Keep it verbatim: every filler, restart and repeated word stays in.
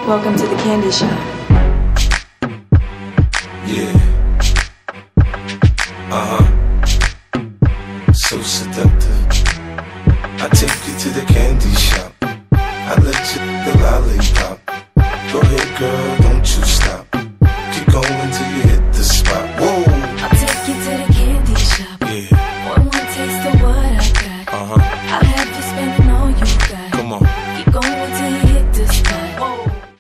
Welcome to the candy shop. Yeah. Uh-huh. So seductive. I take you to the candy shop. I let you the lollipop. Go ahead, girl.